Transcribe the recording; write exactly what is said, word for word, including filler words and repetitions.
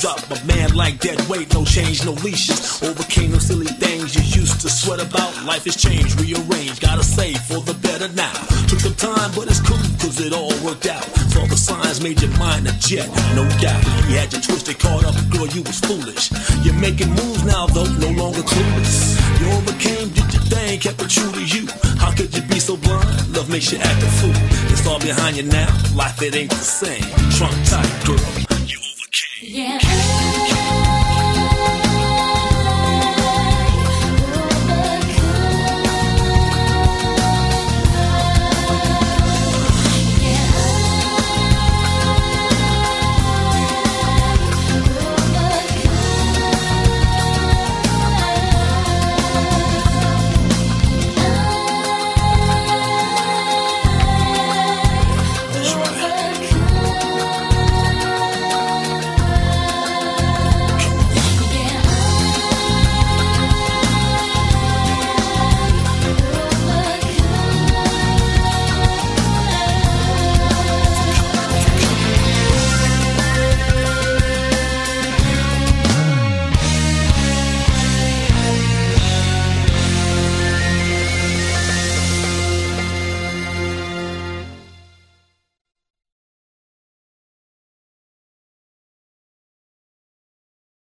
drop a man like dead weight, no change, no leashes. Overcame those silly things you used to sweat about. Life has changed, rearranged, gotta say for the better now. Took some time, but it's cool, cause it all worked out. Saw the signs, made your mind a jet, no doubt. You had your twisted, caught up, girl, you was foolish. You're making moves now, though, no longer clueless. You overcame, did your thing, kept it true to you. How could you be so blind? Love makes you act a fool. It's all behind you now, life it ain't the same. Trump tight, girl, you overcame. Yeah.